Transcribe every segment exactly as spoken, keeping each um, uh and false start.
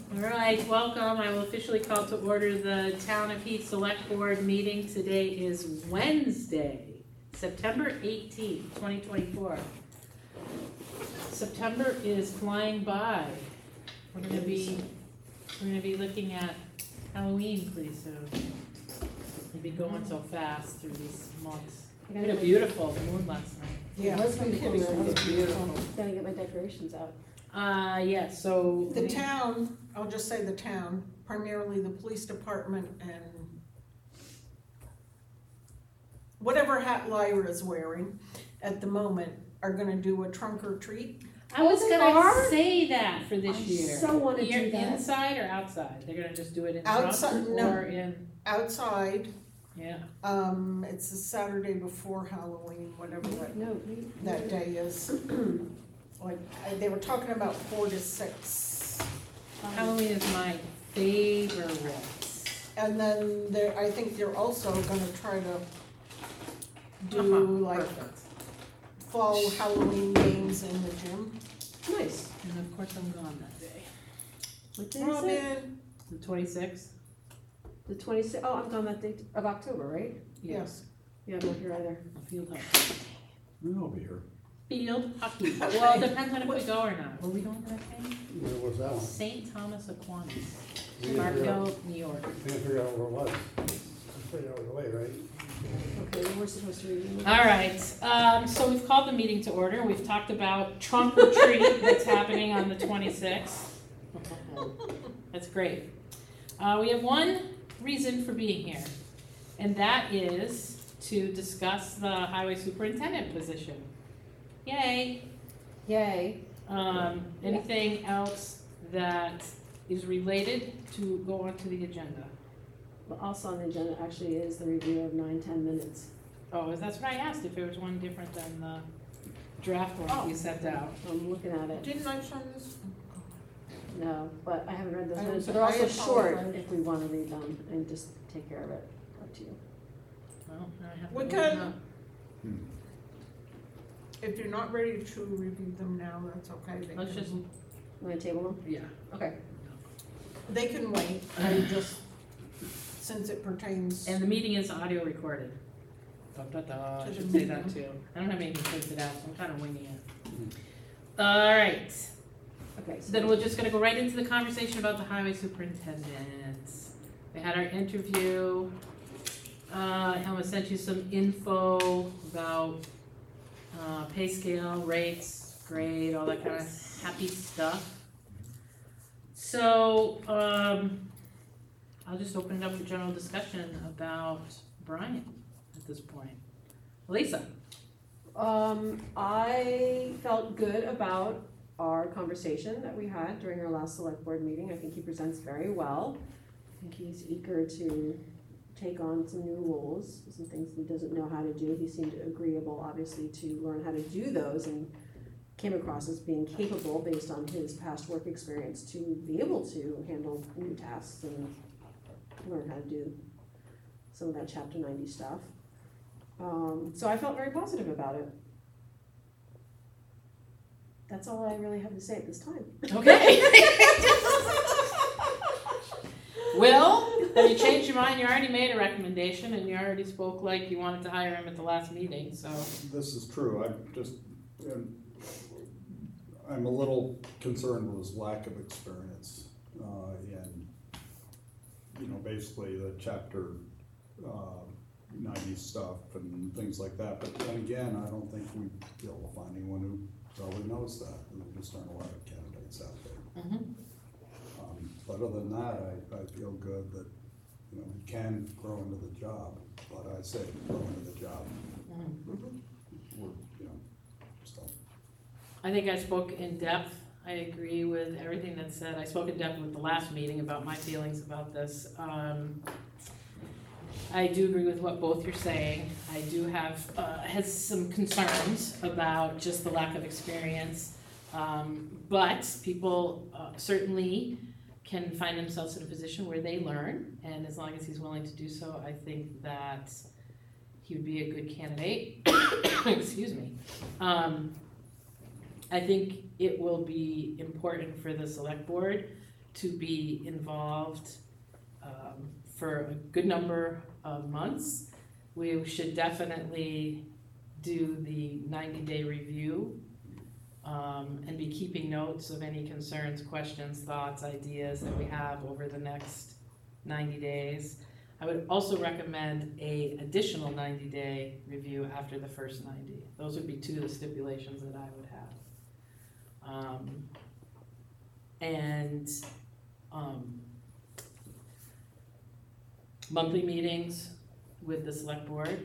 All right, welcome. I will officially call to order the Town of Heath Select Board meeting. Today is Wednesday, September eighteenth, twenty twenty-four. September is flying by. We're gonna be, we're gonna be looking at Halloween pretty soon. We'll be going so fast through these months. We had a beautiful moon last night. Yeah, It was I'm beautiful, kidding. it was It's beautiful. Gotta get my decorations out. Uh, yeah, so. The town, I'll just say the town, primarily the police department and whatever hat Lyra is wearing at the moment are gonna do a trunk or treat. I was Oh, they gonna are? say that for this I year. so wanna do You're that. inside or outside? They're gonna just do it in Outside, front no. or in, Outside, yeah. um, it's the Saturday before Halloween, whatever that, No, we. that day is. Like, I- they were talking about four to six. Um, Halloween is my favorite. And then there, I think they're also gonna try to do Uh-huh, like perfect. fall Halloween games in the gym. Nice. And of course I'm gone that day. What day is it? Robin, The twenty-sixth? The twenty-sixth, oh, I'm gone that day of October, right? yes. Yeah, I'm not here either. Field hockey. I'll be here. Field hockey. Well, it depends on if we go or not. Will we go to that game? Where was that one? Saint Thomas Aquinas, We didn't figure out- Markville, New York. we didn't figure out where it was. Pretty out of the way, right? Okay, well, we're supposed to review. All right, um, so we've called the meeting to order. We've talked about trunk or treat that's happening on the twenty-sixth. That's great. Uh, we have one reason for being here, and that is to discuss the highway superintendent position. Yay. Yay. Um, anything else that is related to go onto the agenda? But also on the agenda actually is the review of nine, ten minutes. Oh, that's what I asked, if there was one different than the draft one you sent out. I'm looking at it. Didn't I send this? No, but I haven't read those I minutes, but don't- they're also I short apologize. if we wanna read them and just take care of it. Up to you. Well, now I have to We look can- them up. If you're not ready to review them now, that's okay. They Let's can- just, Wanna table them? yeah. Okay. They can wait, I just, since it pertains, And the meeting is audio recorded. Da, da, da, I To should the say that meeting. too. I don't have anything printed out, so I'm kinda winging it. All right, Okay, so then we're just gonna go right into the conversation about the highway superintendent. We had our interview. Uh, Emma sent you some info about, uh, pay scale, rates, grade, all that kind of happy stuff. So, um, I'll just open it up for general discussion about Brian at this point. Lisa? Um, I felt good about our conversation that we had during our last select board meeting. I think he presents very well. I think he's eager to take on some new roles, some things he doesn't know how to do. He seemed agreeable, obviously, to learn how to do those and came across as being capable based on his past work experience to be able to handle new tasks and learn how to do some of that chapter ninety stuff. Um, so I felt very positive about it. That's all I really have to say at this time. Okay. Will, have you changed your mind? You already made a recommendation and you already spoke like you wanted to hire him at the last meeting, so. This is true, I'm just, um, I'm a little concerned with his lack of experience, uh, in, you know, basically the chapter, uh, ninety stuff and things like that, but then again, I don't think we'd be able to find anyone who probably knows that, there just aren't a lot of candidates out there. Mhm. Um, But other than that, I, I feel good that, you know, he can grow into the job, but I say grow into the job, Mhm. we're, you know, still. I think I spoke in depth. I agree with everything that's said. I spoke in depth with the last meeting about my feelings about this. Um, I do agree with what both you're saying. I do have, uh, has some concerns about just the lack of experience. Um, but people uh, certainly can find themselves in a position where they learn, and as long as he's willing to do so, I think that he would be a good candidate. Excuse me. Um, I think it will be important for the select board to be involved um, for a good number of months. We should definitely do the ninety-day review um, and be keeping notes of any concerns, questions, thoughts, ideas that we have over the next ninety days. I would also recommend a additional ninety-day review after the first ninety. Those would be two of the stipulations that I would have. Um, and um, monthly meetings with the select board.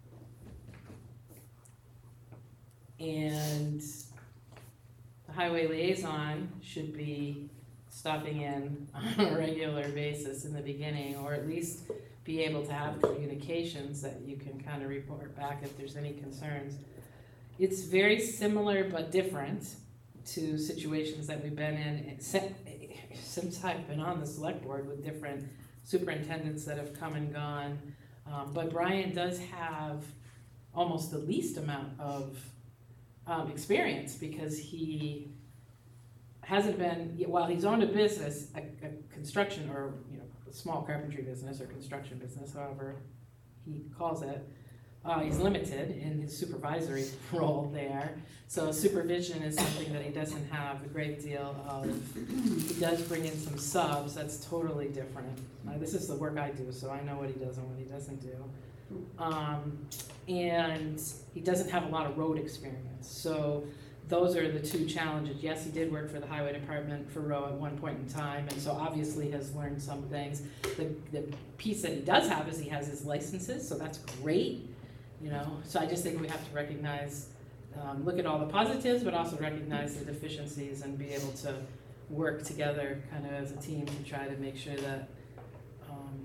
And the highway liaison should be stopping in on a regular basis in the beginning, or at least be able to have communications that you can kind of report back if there's any concerns. It's very similar but different to situations that we've been in except, since I've been on the select board with different superintendents that have come and gone. Um, but Brian does have almost the least amount of um, experience because he hasn't been, while he's owned a business, a, a construction or, you know, a small carpentry business or construction business, however he calls it, uh, he's limited in his supervisory role there. So supervision is something that he doesn't have a great deal of. He does bring in some subs, that's totally different. Uh, this is the work I do, so I know what he does and what he doesn't do. Um, and he doesn't have a lot of road experience. So those are the two challenges. Yes, he did work for the highway department for Row at one point in time, and so obviously has learned some things. The, the piece that he does have is he has his licenses, so that's great, you know. So I just think we have to recognize, um, look at all the positives, but also recognize the deficiencies and be able to work together kind of as a team to try to make sure that um,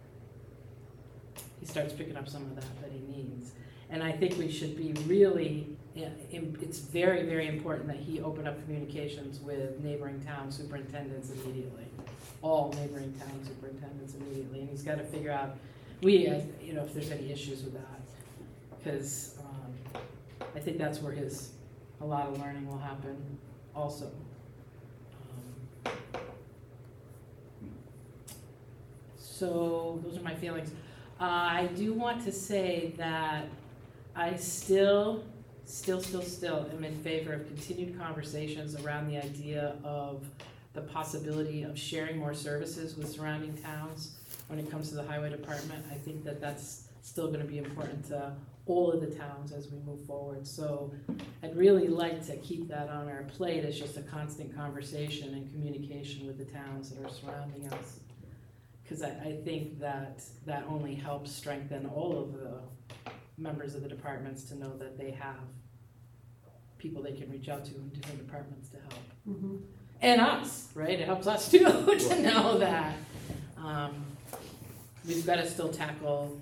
he starts picking up some of that that he needs. And I think we should be really, it's very, very important that he open up communications with neighboring town superintendents immediately. All neighboring town superintendents immediately. And he's got to figure out, we, uh, you know, if there's any issues with that. Because um, I think that's where his, a lot of learning will happen also. Um, so those are my feelings. Uh, I do want to say that I still, still, still, still am in favor of continued conversations around the idea of the possibility of sharing more services with surrounding towns when it comes to the highway department. I think that that's still gonna be important to all of the towns as we move forward. So I'd really like to keep that on our plate as just a constant conversation and communication with the towns that are surrounding us. Because I, I think that that only helps strengthen all of the members of the departments to know that they have people they can reach out to in different departments to help. Mm-hmm. And us, right? It helps us too to know that. Um, we've got to still tackle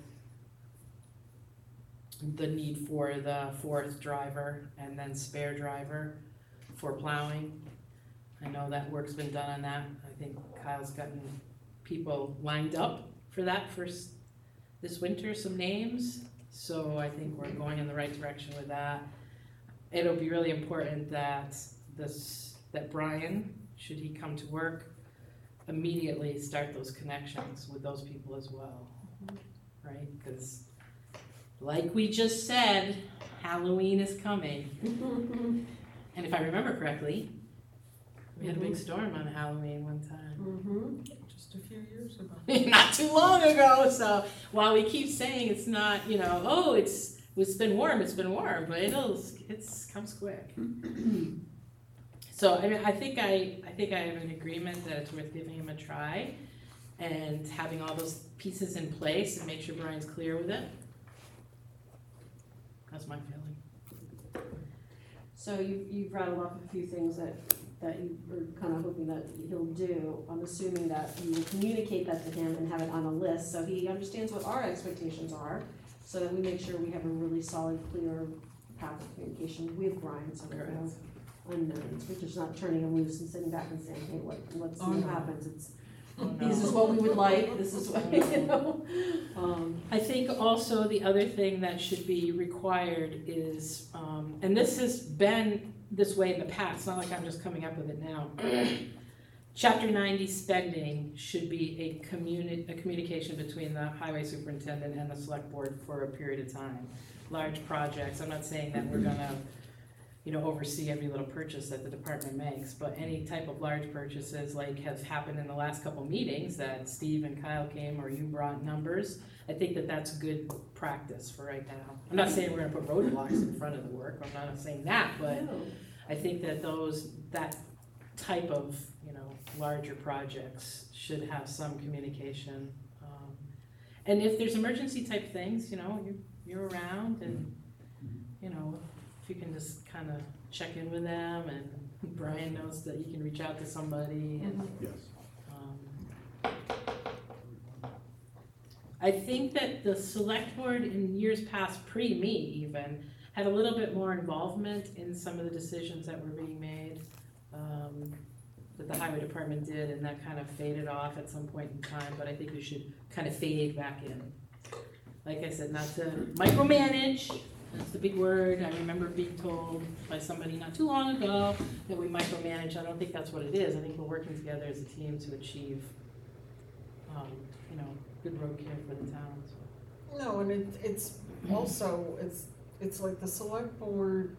the need for the fourth driver and then spare driver for plowing. I know that work's been done on that. I think Kyle's gotten people lined up for that for this winter, some names. So I think we're going in the right direction with that. It'll be really important that this, that Brian, should he come to work, immediately start those connections with those people as well, right? Because like we just said, Halloween is coming. And if I remember correctly, we had a big storm on Halloween one time. Mm-hmm. Just a few years ago. Not too long ago. So while we keep saying it's not, you know, oh, it's it's been warm, it's been warm, but it'll it's comes quick. So I mean, I think I I think I have an agreement that it's worth giving him a try, and having all those pieces in place and make sure Brian's clear with it. That's my feeling. So you, you've rattled off a few things that, that you were kind of hoping that he'll do. I'm assuming that you will communicate that to him and have it on a list, so he understands what our expectations are, so that we make sure we have a really solid, clear path of communication with Brian, so there are no unknowns. We're just not turning him loose and sitting back and saying, hey, what, let's see Oh, what no. happens. It's, Oh, no. this is what we would like, this is what, you know. Um, I think also the other thing that should be required is, um, and this has been this way in the past, it's not like I'm just coming up with it now, chapter ninety spending should be a communi- a communication between the highway superintendent and the select board for a period of time. Large projects, I'm not saying that we're gonna, you know, oversee every little purchase that the department makes, but any type of large purchases like has happened in the last couple meetings that Steve and Kyle came or you brought numbers, I think that that's good practice for right now. I'm not saying we're gonna put roadblocks in front of the work, I'm not saying that, but No. I think that those, that type of, you know, larger projects should have some communication. Um, And if there's emergency type things, you know, you, you're around and, you know, if you can just kind of check in with them and Brian knows that you can reach out to somebody and, Yes. um, I think that the select board in years past, pre-me even, had a little bit more involvement in some of the decisions that were being made, um, that the highway department did, and that kind of faded off at some point in time, but I think we should kind of fade back in. Like I said, not to micromanage, that's the big word, I remember being told by somebody not too long ago that we micromanage, I don't think that's what it is, I think we're working together as a team to achieve, um, you know, good road care for the town, so. No, and it, it's also, it's, it's like the select board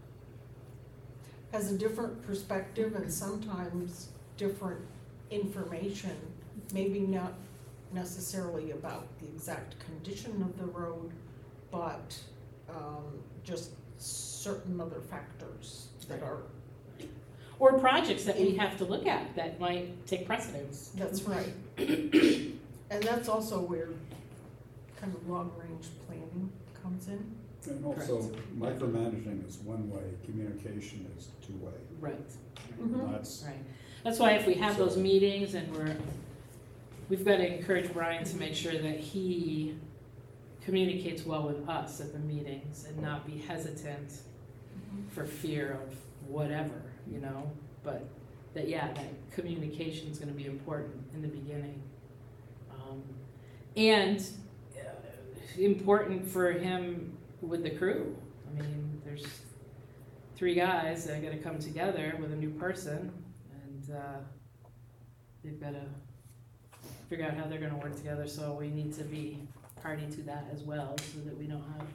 has a different perspective and sometimes different information, maybe not necessarily about the exact condition of the road, but, um, just certain other factors that are, Or projects that we have to look at that might take precedence. that's right. And that's also where kind of long-range planning comes in. And also, micromanaging is one way, communication is two way. Right, Mhm. That's, right. That's why if we have those So- meetings and we're, we've got to encourage Brian to make sure that he communicates well with us at the meetings and not be hesitant for fear of whatever, you know? But that, yeah, that communication is gonna be important in the beginning. Um, And uh, important for him with the crew. I mean, there's three guys that gotta come together with a new person and uh, they've gotta figure out how they're gonna work together, so we need to be party to that as well, so that we don't have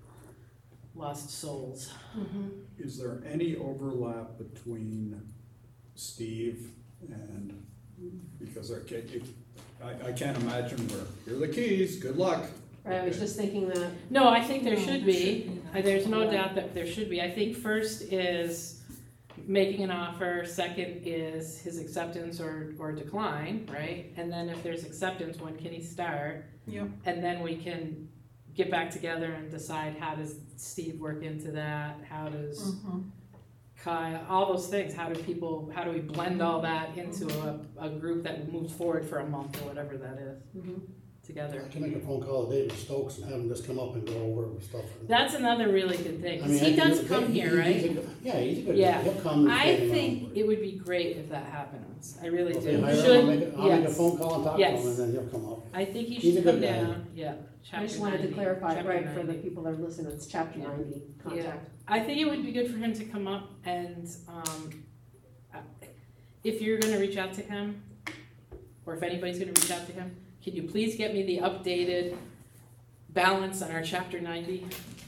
lost souls. is there any overlap between Steve and, because I can't, it- I, I can't imagine where, here are the keys, good luck. Right, I was just thinking that, No, I think there No, should there be. should be. Uh, There's no doubt that there should be. I think first is making an offer, second is his acceptance or, or decline, right? And then if there's acceptance, when can he start? Yep. And then we can get back together and decide how does Steve work into that? How does Mhm. Kyle, all those things, how do people, how do we blend all that into a, a group that moves forward for a month or whatever that is, mhm. together? I can make a phone call to David Stokes and have him just come up and go over with stuff. That's another really good thing, I 'cause mean, he I think does he's- come he- here, he's right? a good- Yeah, he's a good, Yeah. guy. He'll come and I stand around. think it would be great if that happens, I really Okay, do. hire him, I'll Should, make a- I'll make a yes. phone call and talk to him Yes. and then he'll come up. I think he He's a should come good guy. down, yeah. I just chapter wanted to ninety, clarify, chapter right, for the ninety. people that are listening, it's chapter Yeah. ninety contact. I think it would be good for him to come up and, um, uh, if you're gonna reach out to him, or if anybody's gonna reach out to him, can you please get me the updated balance on our chapter ninety?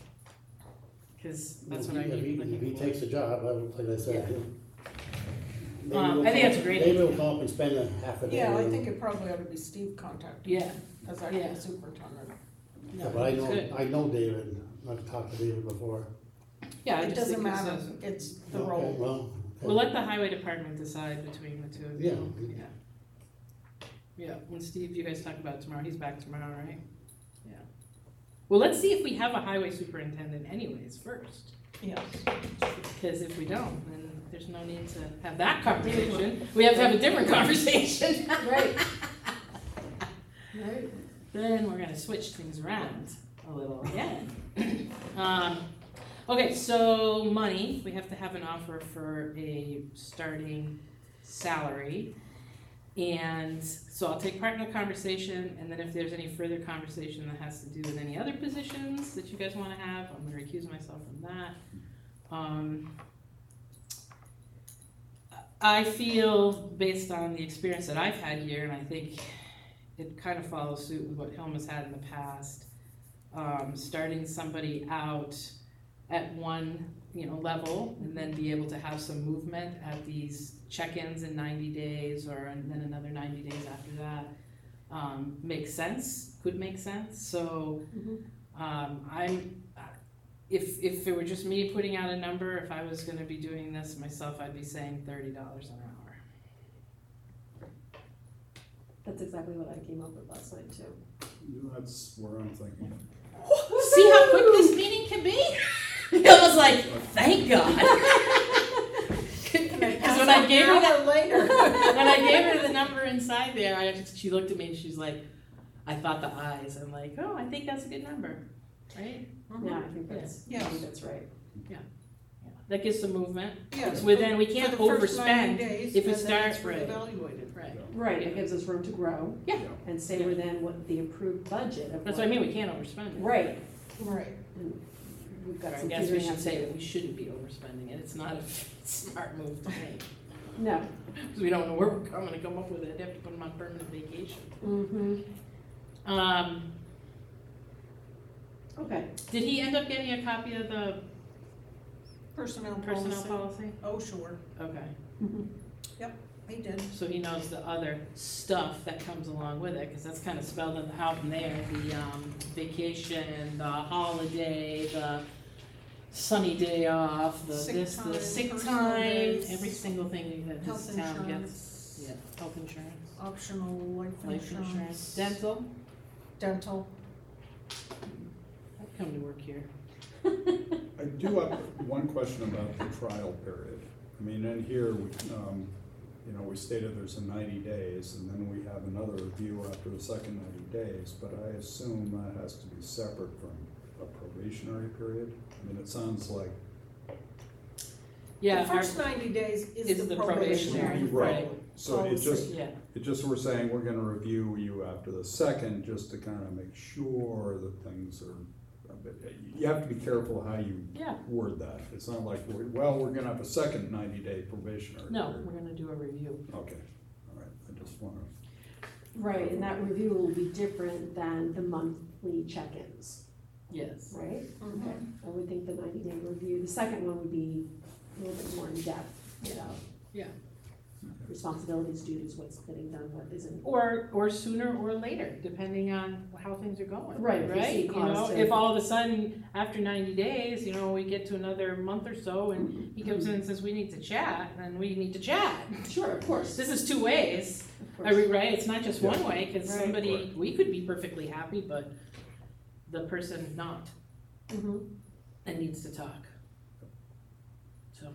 Cause that's what I If he- need If he looking for. takes the job, I would- like I said, Yeah. he'll. Maybe Um, we'll I think come- that's a great Maybe idea. we'll come up and spend a half a day. Yeah, I with him. think it probably ought to be Steve contacting Yeah, as Yeah. acting superintendent. Yeah, no, but I it's know, good. I know David, I've talked to David before. Yeah, I It just doesn't think it matter, says- it's the Okay, role. well. okay. We'll let the highway department decide between the two of you. Yeah. Yeah. Yeah, when Steve, you guys talk about it tomorrow, he's back tomorrow, right? Yeah. Well, let's see if we have a highway superintendent anyways first, Yes. because if we don't, then there's no need to have that conversation. We have to have a different conversation. Right. Right. Then we're gonna switch things around a little again. Um, okay, so money, we have to have an offer for a starting salary. And so I'll take part in the conversation, and then if there's any further conversation that has to do with any other positions that you guys wanna have, I'm gonna recuse myself from that. Um, I feel, based on the experience that I've had here, and I think it kind of follows suit with what Hilma's had in the past, um, starting somebody out at one, you know, level, and then be able to have some movement at these check-ins in ninety days, or and then another ninety days after that, um, makes sense, could make sense, so, Mhm. um, I'm, if, if it were just me putting out a number, if I was gonna be doing this myself, I'd be saying thirty dollars an hour. That's exactly what I came up with last night too. That's where I'm thinking. See how quick this meeting can be? It was like, thank God. Because when I gave her that, later. when I gave her the number inside there, I just, she looked at me and she's like, I thought the eyes. I'm like, oh, I think that's a good number, right? Yeah, I think that's, I Yes. think that's right. Yeah. That gives some movement. Yes. Within, we for can't the first ninety overspend days, if we and then it's start- right. reevaluated. Right. Right, it gives us room to grow Yeah. and stay Yeah. within what the approved budget of That's what. what I mean, we can't overspend it. Right, Right. and we've got I some guess we figuring should out say to that we shouldn't be overspending it. It's not a smart move to make. do. No. Because we don't know where we're coming to come up with it. They have to put them on permanent vacation. Mm-hmm, Um, okay. did he end up getting a copy of the Personnel personnel policy. policy? Oh, sure, Okay, Mhm. they did. so he knows the other stuff that comes along with it, because that's kind of spelled out in there, the, um, vacation, the holiday, the sunny day off, the Sick this, the time, sick personal time, days, every single thing that Health this town gets. insurance, Yeah, health insurance, optional life life insurance, insurance, dental, dental. I'd come to work here. I do have one question about the trial period. I mean, in here, we, um, you know, we stated there's a ninety days, and then we have another review after the second ninety days, but I assume that has to be separate from a probationary period? I mean, it sounds like, Yeah, The our- first ninety days is is the the probationary. probationary, right, so it just, yeah, it just, we're saying we're gonna review you after the second, just to kind of make sure that things are, a bit- you have to be careful how you yeah, word that. It's not like, we're- well, we're gonna have a second ninety-day probationary no, period. we're gonna do a review. Okay, all right, I just wanna, Right, and that review will be different than the monthly check-ins, Yes. right? Mhm. Okay, I would think the ninety day review, the second one would be a little bit more in depth, about Yeah. responsibilities, duties, what's getting done, what isn't. Or, or sooner or later, depending on how things are going. Right, if we see Right, you know, cause to- if all of a sudden, after ninety days, you know, we get to another month or so and he comes in and says, we need to chat, then we need to chat. Sure, of course, This is two ways, of I re- course. right, it's not just one Yeah. way, cause Right. somebody, Right. we could be perfectly happy, but the person not, Mhm. and needs to talk. So.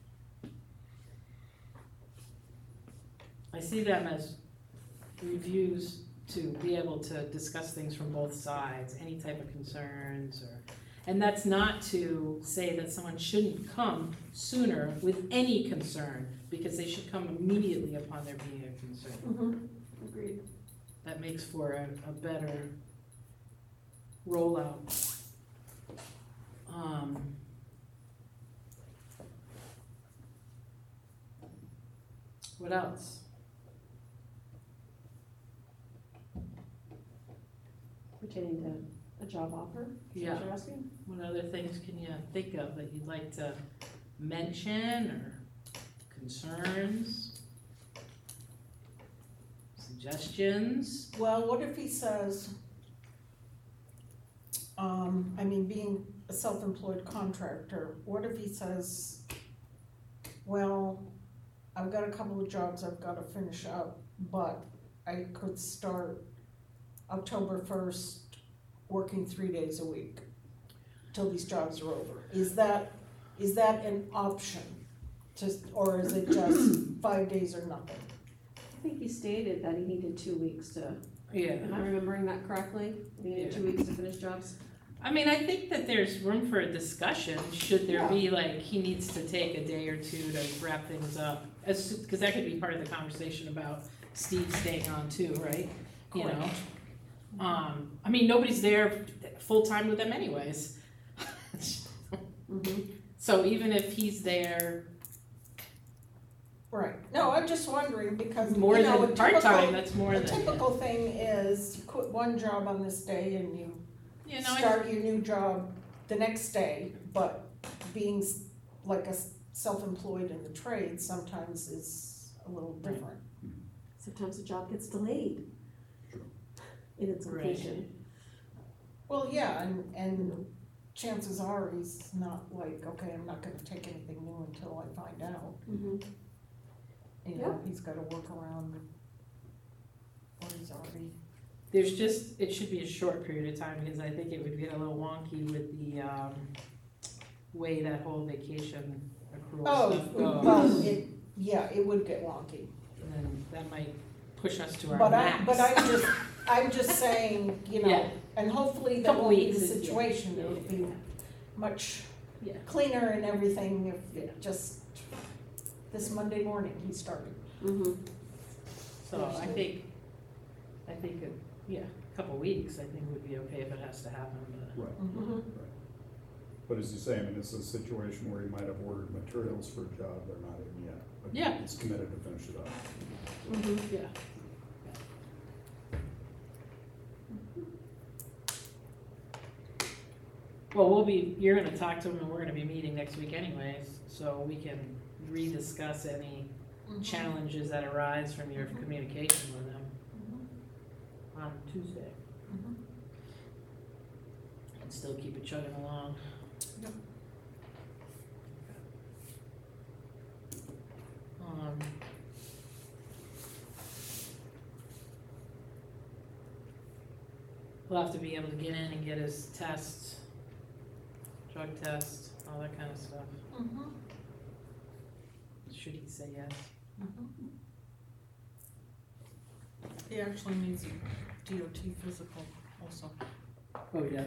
I see them as reviews to be able to discuss things from both sides, any type of concerns or, and that's not to say that someone shouldn't come sooner with any concern, because they should come immediately upon there being a concern. Mhm. Agreed. That makes for a, a better rollout. Um, What else? Pertaining to a job offer, is that Yeah. what you're asking? What other things can you think of that you'd like to mention, or concerns? Suggestions? Well, what if he says, um, I mean, being a self-employed contractor, what if he says, well, I've got a couple of jobs I've gotta finish up, but I could start October first, working three days a week till these jobs are over. Is that, is that an option? Just, or is it just five days or nothing? I think he stated that he needed two weeks to, Yeah. am I remembering that correctly? He needed two weeks to finish jobs? I mean, I think that there's room for a discussion, should there Yeah. be, like, he needs to take a day or two to wrap things up. As, because that could be part of the conversation about Steve staying on too, right? You know? Correct. Um, I mean, nobody's there full-time with them anyways. Mm-hmm. So even if he's there Right, no, I'm just wondering because, you More know, a than part-time, typical, that's more a than. typical thing is you quit one job on this day and you You know, I- start your new job the next day, but being s- like a s- self-employed in the trade sometimes is a little different. Sometimes the job gets delayed Sure. in its Right. completion. Well, yeah, and, and chances are he's not like, okay, I'm not gonna take anything new until I find out. Mhm. You know, he's gotta work around what he's already, There's just, it should be a short period of time, because I think it would get a little wonky with the, um, way that whole vacation accrual oh, stuff goes. well, it, yeah, it would get wonky. And then that might push us to our But I, max. but I'm just, I'm just saying, you know, Yeah. and hopefully that Couple won't be weeks the is- yeah, situation, yeah, it'll yeah, be yeah. much Yeah. cleaner and everything if Yeah. it just, this Monday morning he started. Mhm. So I think, I think, a- yeah, a couple weeks, I think would be okay if it has to happen, but. Right. Mhm. But as you say, I mean, it's a situation where you might have ordered materials for a job they're not in yet. but Yeah. It's committed to finish it up. Mhm. Yeah. Well, we'll be, you're gonna talk to them and we're gonna be meeting next week anyways, so we can rediscuss any Mhm. challenges that arise from your communication with them Mhm. on Tuesday. Mhm. And still keep it chugging along. Yep. Um. We'll have to be able to get in and get his tests, drug tests, all that kind of stuff. Mhm. Should he say yes? Mhm. He actually needs a D O T physical also. Oh, yeah.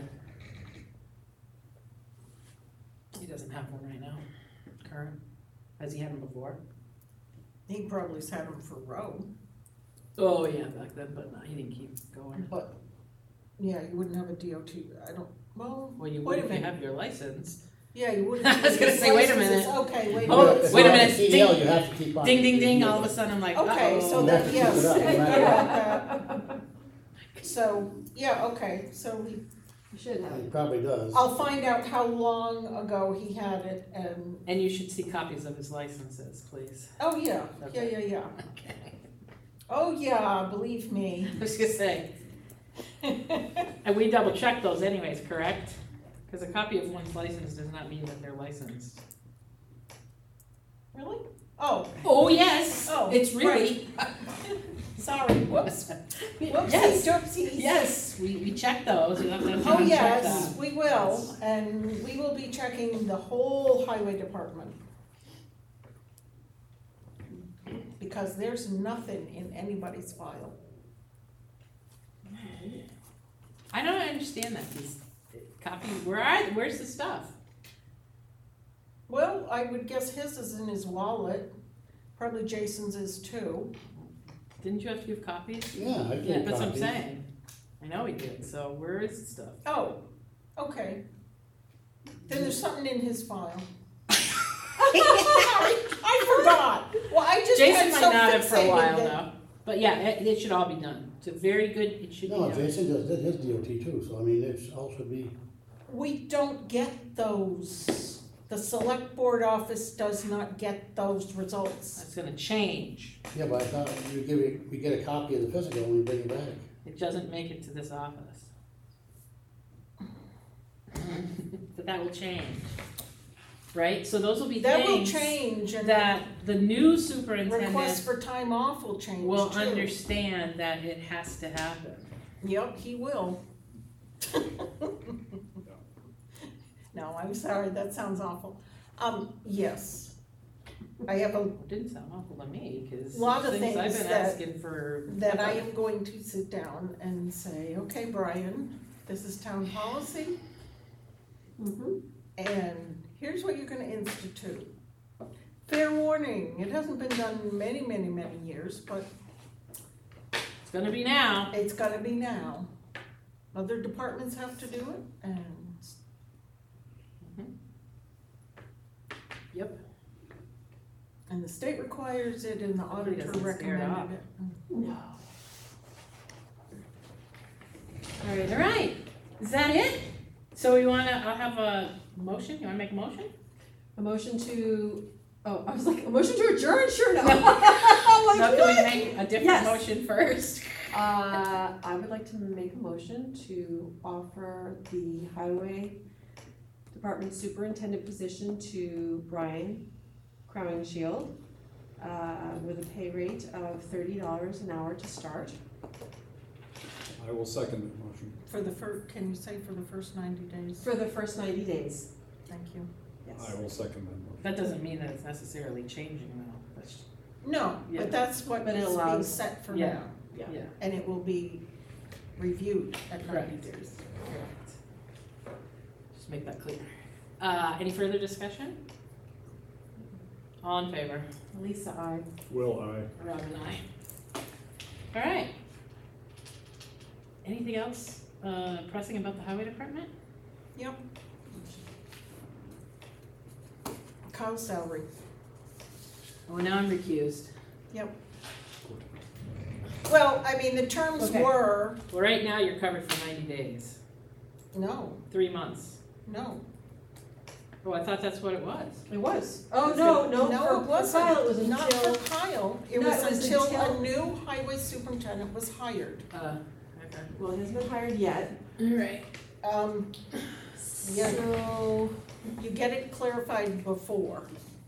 He doesn't have one right now, current. Has he had one before? He probably's had him for row, Oh, yeah, back then, but no, he didn't keep going. but, yeah, you wouldn't have a D O T, I don't, well, Well, you Wait would a if you minute. have your license. yeah, you wouldn't. I was gonna say, wait a minute. Okay, wait a Oh, minute. It's wait a not minute, C D L, ding- you have to keep on. Ding, ding, ding, all of a sudden I'm like, Okay, uh-oh. so You have that, to keep yes, it up, no I matter forgot that. So, yeah, okay, so we, You should have. He probably does. I'll find out how long ago he had it and, And you should see copies of his licenses, please. oh, yeah, yeah, Okay. yeah, yeah. Okay. Oh, yeah, believe me. I was gonna say, and we double check those anyways, correct? Because a copy of one's license does not mean that they're licensed. Really? Oh, Oh, yes, Oh, it's really. sorry, whoops. Yes, Whoopsie doopsies. yes, we, we check those, we have to Oh, check yes, that. we will, and we will be checking the whole highway department. Because there's nothing in anybody's file. I don't understand that, these copy, where are, where's the stuff? Well, I would guess his is in his wallet, probably Jason's is too. Didn't you have to give copies? Yeah, I Yeah, get that's what I'm copies. saying. I know he did, so where is the stuff? Oh, okay. Then there's something in his file. I forgot. Well, I just Jason got might so not have for a fixated while that- now, but yeah, it, it should all be done. It's a very good, it should be No, done. Jason does, did his D O T too, so I mean, it's all should be, We don't get those. The select board office does not get those results. That's gonna change. yeah, but I thought you give it, we get a copy of the physical when we bring it back. It doesn't make it to this office. But that will change, right? So those will be That will things change and that the new request superintendent for time off will change will too. understand that it has to happen. Yep, he will. No, I'm sorry, that sounds awful. Um, yes. I have a, It didn't sound awful to me, cause Lot of things I've things been that- asking for. that I am going to sit down and say, okay, Brian, this is town policy, Mm-hmm. and here's what you're gonna institute. Fair warning, it hasn't been done in many, many, many years, but It's gonna be now. it's gotta be now. Other departments have to do it, and Yep. And the state requires it and the auditor doesn't scare it off. recommended it. No. All right, all right. Is that it? So we wanna, I'll have a motion. You wanna make a motion? A motion to, oh, I was like, a motion to adjourn, sure no. No. I'm No, like, can we what? make a different Yes. motion first? Uh, I would like to make a motion to offer the highway department superintendent position to Brian Crowing-Shield, uh, with a pay rate of thirty dollars an hour to start. I will second the motion. For the fir, can you say for the first ninety days? For the first ninety days, Thank you. yes. I will second that motion. That doesn't mean that it's necessarily changing though. That's, No, Yeah. but that's what But it is being allows- set for yeah, now, Yeah. yeah. and it will be reviewed at ninety Correct. days. Correct. Just make that clear. Uh, any further discussion? All in favor? Lisa, I. Will I? Rob and I. All right. Anything else, uh, pressing about the highway department? Yep. Kyle's salary, Oh, now I'm recused. well, I mean, the terms Okay. were, Well, right now you're covered for ninety days, no, three months. no, Oh, I thought that's what it was. It was. Oh, It's no, good. no, no, for it for wasn't. Kyle, it was Not until, for Kyle, it No, was it was until until- a new highway superintendent was hired. Uh, okay. well, he hasn't been hired yet, All right. Um, Yeah. so. you get it clarified before.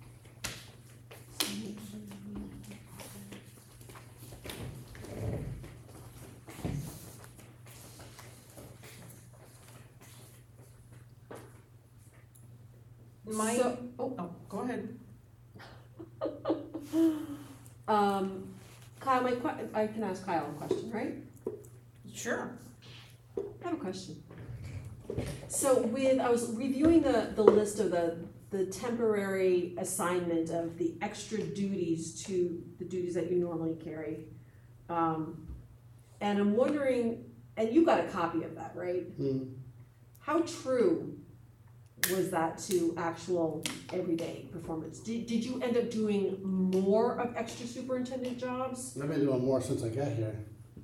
My, So, oh, oh, go ahead. um, Kyle, my que- I can ask Kyle a question, right? Sure. I have a question. So with, I was reviewing the, the list of the, the temporary assignment of the extra duties to the duties that you normally carry. Um, and I'm wondering, and you got a copy of that, right? Hmm. How true was that to actual everyday performance? Did, did you end up doing more of extra superintendent jobs? I've been doing more since I got here.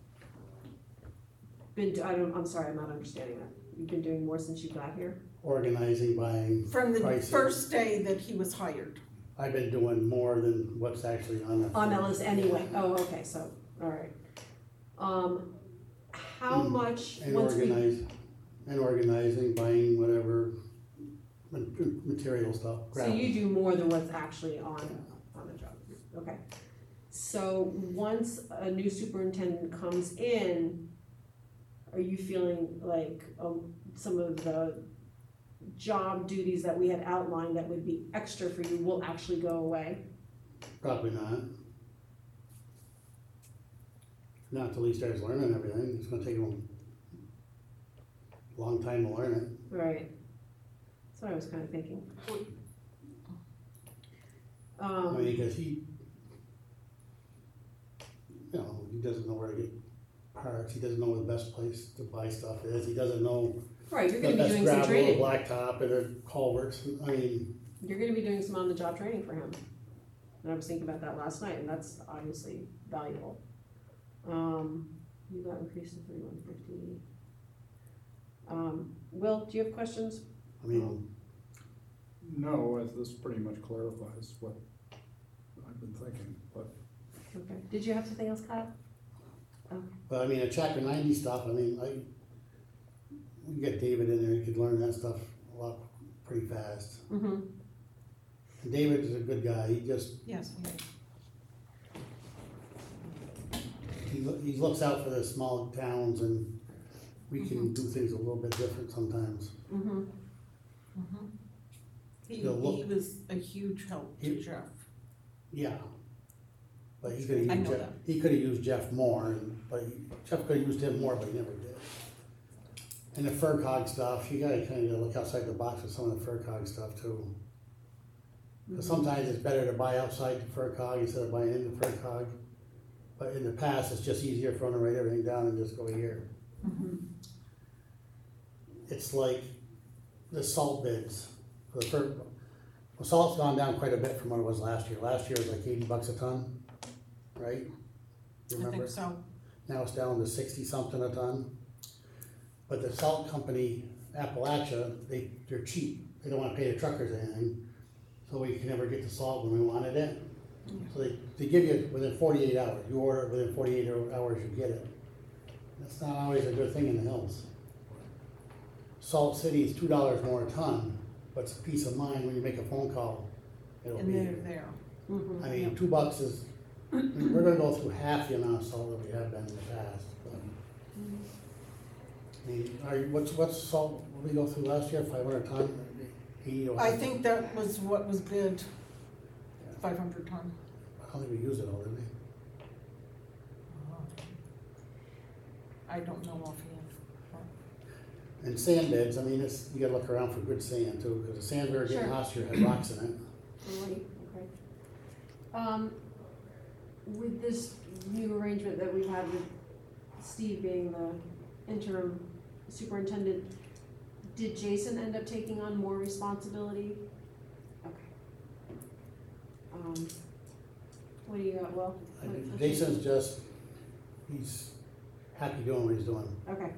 Been, do- I don't, I'm sorry, I'm not understanding that. You've been doing more since you got here? Organizing, buying. From the Pricing. first day that he was hired. I've been doing more than what's actually on the. On that list anyway, oh, okay, so, alright. Um, how Mm, much, And once we, organize, and organizing, buying whatever ma- material stuff. so gravel. you do more than what's actually on, on the job, okay. So, once a new superintendent comes in, are you feeling like, um, some of the job duties that we had outlined that would be extra for you will actually go away? Probably not. Not till he starts learning everything, it's gonna take him a long time to learn it. Right. That's what I was kinda thinking. I Um, mean, because he, you know, he doesn't know where to get parts, he doesn't know where the best place to buy stuff is, he doesn't know right, you're the gonna be best doing some gravel or training. blacktop or the culverts, I mean, You're gonna be doing some on-the-job training for him. And I was thinking about that last night, and that's obviously valuable. Um, you got increased to thirty-one fifty. Um, Will, do you have questions? I mean, No, as this pretty much clarifies what I've been thinking, but Okay. Did you have something else, Kyle? but I mean, a chapter ninety stuff, I mean, I, we can get David in there, he could learn that stuff a lot, pretty fast. Mm-hmm. And David is a good guy, he just, Yes, he is. he, loo- he looks out for the small towns and we can do things a little bit different sometimes. Mm-hmm. Mhm. He, He'll look- he was a huge help to He- Jeff. Yeah. But he could've I used know Jeff, that. he could've used Jeff more, and, but he- Jeff could've used him more, but he never did. And the FERCog stuff, you gotta kinda look outside the box with some of the FERCog stuff too. Cause sometimes it's better to buy outside the FERCog instead of buying in the FERCog. But in the past, it's just easier for them to write everything down and just go here. Mm-hmm. It's like the salt bids for the FERC. Well, salt's gone down quite a bit from what it was last year. Last year was like eighty bucks a ton, right? You I remember? think so. Now it's down to sixty something a ton. But the salt company, Appalachia, they, they're cheap. They don't wanna pay the truckers anything. So we can never get the salt when we wanted it. So they, they give you it within forty-eight hours. You order it within forty-eight hours, you get it. That's not always a good thing in the hills. Salt City is two dollars more a ton, but it's a peace of mind when you make a phone call, it'll And be they're here. there. Mhm. I mean, two bucks is, I mean, we're gonna go through half the amount of salt that we have been in the past. but- I mean, are you, what's, what's salt, what did we go through last year, five hundred ton, eighty or? I think that was what was bid, five hundred ton. I don't think we used it all, did we? I don't know offhand. And sand beds, I mean, it's, you gotta look around for good sand too, because the sand we were getting Sure. last year had rocks in it. Right, okay. Um, with this new arrangement that we've had with Steve being the interim superintendent, did Jason end up taking on more responsibility? Okay. Um, what do you got, Will? I What- mean, what's Jason's just, he's happy doing what he's doing. your- Okay,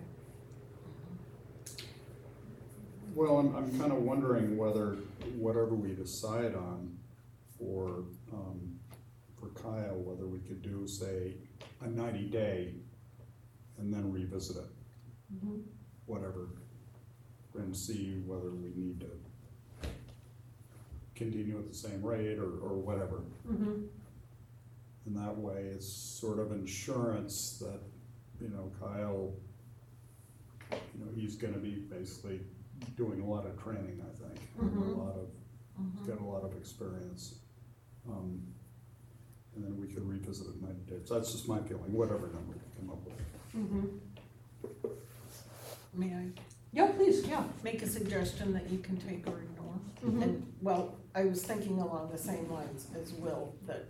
Well, I'm, I'm kind of wondering whether, whatever we decide on for, um, for Kyle, whether we could do, say, a ninety day and then revisit it, mhm, whatever, and see whether we need to continue at the same rate or, or whatever. mhm, And that way, it's sort of insurance that, you know, Kyle, you know, he's gonna be basically doing a lot of training, I think. A Mhm. lot of, he's got a lot of experience. Um, and then we could revisit it in ninety days. That's just my feeling, whatever number we come up with. mhm. May I Yeah, please, yeah. make a suggestion that you can take or ignore? Mhm. And, well, I was thinking along the same lines as Will, that,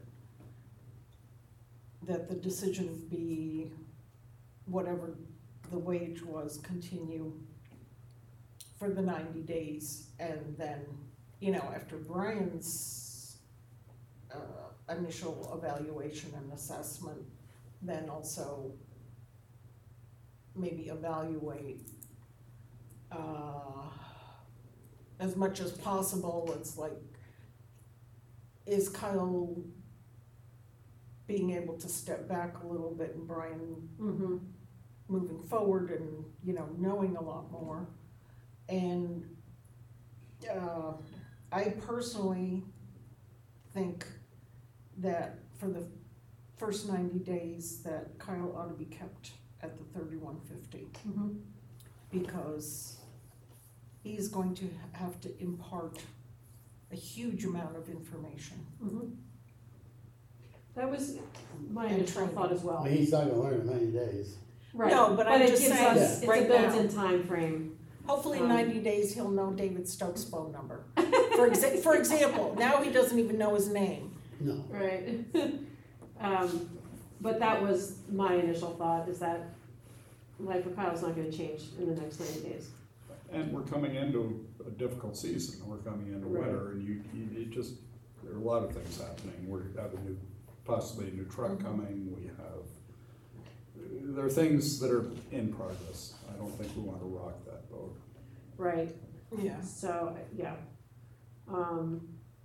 that the decision be whatever the wage was, continue for the ninety days, and then, you know, after Brian's uh, initial evaluation and assessment, then also maybe evaluate uh, as much as possible. It's like, is Kyle being able to step back a little bit, and Brian Mhm, moving forward and, you know, knowing a lot more. And uh, I personally think that for the first ninety days, that Kyle ought to be kept at the thirty-one fifty, mhm. because he's going to have to impart a huge amount of information. Mhm. That was my And initial training. thought as I well. mean, he's not gonna learn in ninety days. Right. No, but I'm it just gives saying, us- It's a right now- built-in timeframe. Hopefully in Um, ninety days, he'll know David Stokes' phone number. For exa- for example, now he doesn't even know his name. No. Right. Um, but that was my initial thought, is that life of Kyle's not gonna change in the next ninety days. And we're coming into a difficult season, we're coming into Right. winter, and you, you, it just, there are a lot of things happening. We're having a new, possibly a new truck Mhm. coming, we have, there are things that are in progress. I don't think we wanna rock that boat. Right, Yeah. so, yeah. Um,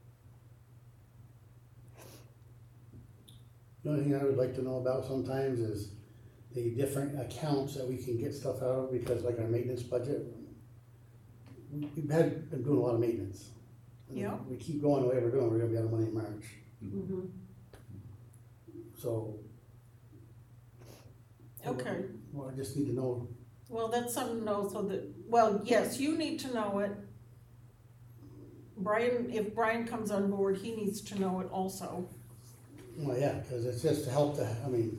The only thing I would like to know about sometimes is the different accounts that we can get stuff out of, because like our maintenance budget, we- we've had, been doing a lot of maintenance. And Yeah. We keep going the way we're doing, we're gonna be out of money in March, mhm. so. Okay. Well, I just need to know, Well, that's something to know, so that, well, yes, you need to know it. Brian, if Brian comes on board, he needs to know it also. well, yeah, cause it's just to help the, I mean,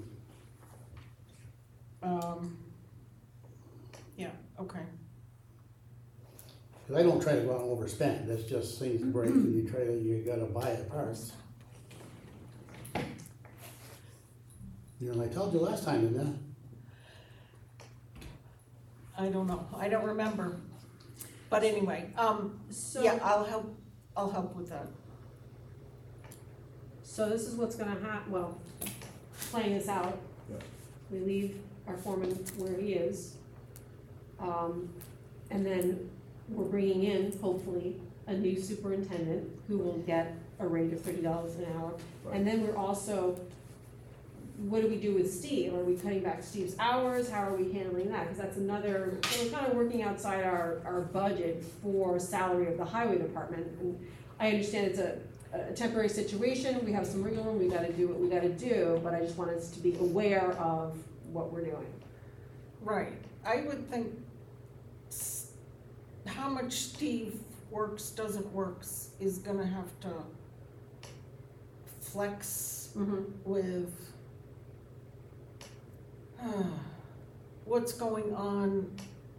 Um, yeah, okay. cause I don't try to go out and overspend, that's just things break and you try to, you gotta buy it parts. You know, I told you last time, didn't I? I don't know, I don't remember. But anyway, um, So. yeah, I'll help, I'll help with that. So this is what's gonna hap, well, playing this out. Yeah. We leave our foreman where he is. Um, and then we're bringing in, hopefully, a new superintendent who will get a rate of thirty dollars an hour. And then we're also, what do we do with Steve? Are we cutting back Steve's hours? How are we handling that? Because that's another, so we're kind of working outside our, our budget for salary of the highway department. And I understand it's a, a temporary situation, we have some wiggle room, we gotta do what we gotta do, but I just want us to be aware of what we're doing. Right, I would think s- how much Steve works, doesn't works, is gonna have to flex Mm-hmm. with what's going on,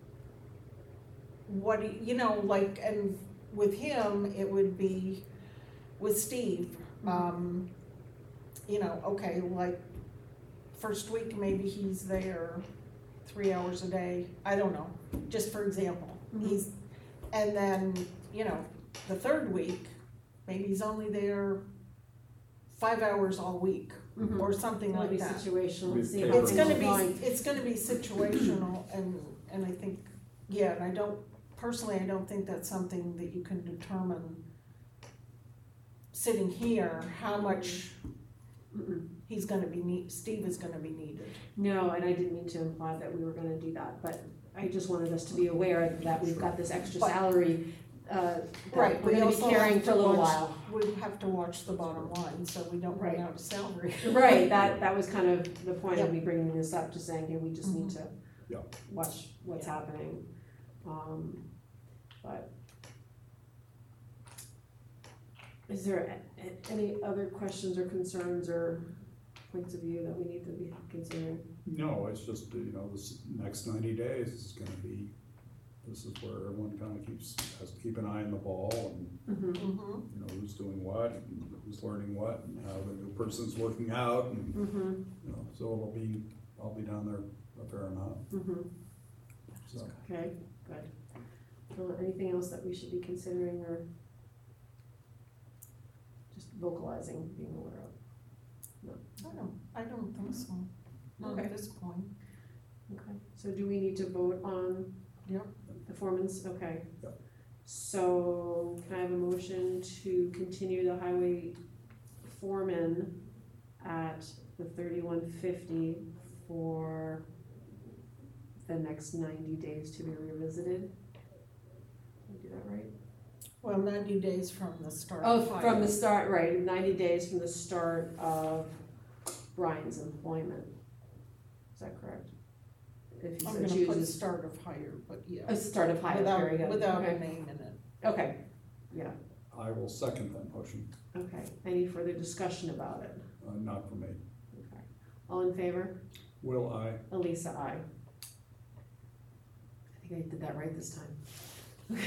what, he- you know, like, and with him, it would be, with Steve, um, you know, okay, like, first week, maybe he's there three hours a day, I don't know, just for example. Mhm. He's, and then, you know, the third week, maybe he's only there five hours all week, Mhm. or something That'll like be that. situational, and see It's how It's things gonna are be, going. it's gonna be situational, and, and I think, yeah, and I don't, personally, I don't think that's something that you can determine sitting here, how much Mm-mm. he's gonna be need, Steve is gonna be needed. No, and I didn't mean to imply that we were gonna do that, but I just wanted us to be aware that we've got this extra But- salary, uh, Right, that we're we gonna be also carrying have for a to little watch- while. We have to watch the bottom line, so we don't run Right. out of salary. Right, that, that was kind of the point of Yep. me bringing this up, just saying, hey, we just need to Yeah. watch what's Yeah. happening. Um, but. Is there a- a- any other questions or concerns or points of view that we need to be considering? No, it's just, you know, this next ninety days is gonna be, this is where everyone kinda keeps, has to keep an eye on the ball and, Mm-hmm. Mhm. you know, who's doing what, and who's learning what, and how the new person's working out, and, Mm-hmm, you know, so it'll be, I'll be down there a fair amount, mm-hmm, so. okay, good. Uh, anything else that we should be considering or just vocalizing, being aware of? I don't, I don't think so, not Okay. at this point. Okay, so do we need to vote on? Yep. The foreman's, okay. Yep. So can I have a motion to continue the highway foreman at the thirty-one fifty for the next ninety days to be revisited? Did I do that right? Well, ninety days from the start Oh, of from hire. the start, right, ninety days from the start of Brian's employment. Is that correct? If he I'm so gonna put chooses, start of hire, but yeah. a start of hire, very Without, good. without a Okay. name in it. Okay, I will second that motion, okay. Any further discussion about it? uh, not for me. Okay. All in favor? Will I? Elisa, aye. I think I did that right this time.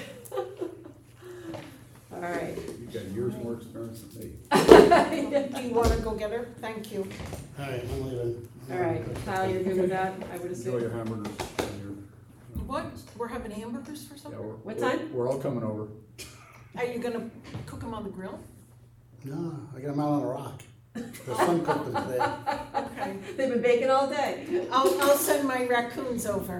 All right. You've got years more experience than me. Do you wanna go get her? Thank you. Alright, I'm leaving. All right, Kyle, you're good with that, I would Enjoy assume? your hamburgers and your. What? We're having hamburgers for Yeah, supper? we're. What we're- time? We're all coming over. Are you gonna cook them on the grill? No, I got them out on a rock. The sun cooked them today. Okay. They've been baking all day. I'll, I'll send my raccoons over.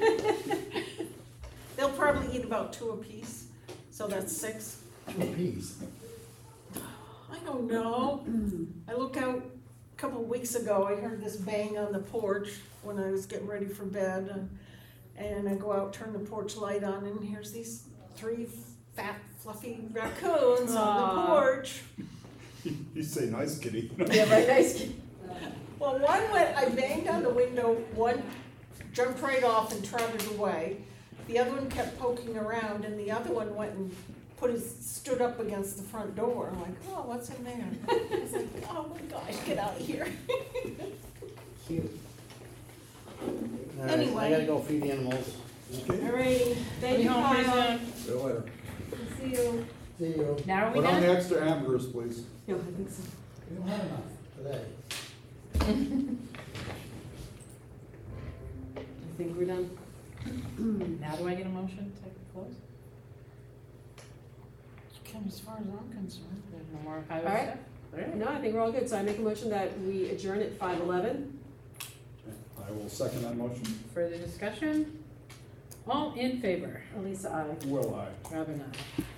They'll probably eat about two apiece, so that's six. Two peas. I don't know. I look out, a couple of weeks ago, I heard this bang on the porch when I was getting ready for bed. and- And I go out, turn the porch light on, and here's these three fat, fluffy raccoons on the Aw. porch. You say nice, kitty. Yeah, right, nice. Well, one went, I banged on the window, one jumped right off and trotted away. The other one kept poking around, and the other one went and put his, stood up against the front door. I'm like, oh, what's in there? I was like, oh my gosh, get out of here. Cute. Alright, Anyway. I gotta go feed the animals. Okay, All right, thank Be you, home pretty Kyle. soon. see you later. See you. See you. Now are we Put on the done? extra hamburgers, please. No, I think so. We don't have enough today. I think we're done. Now do I get a motion to close? Okay, as far as I'm concerned. There's no more highway All right. stuff? All right. No, I think we're all good, so I make a motion that we adjourn at five eleven. I will second that motion. Further discussion? All in favor? Elisa, I. Will I? Robin, aye.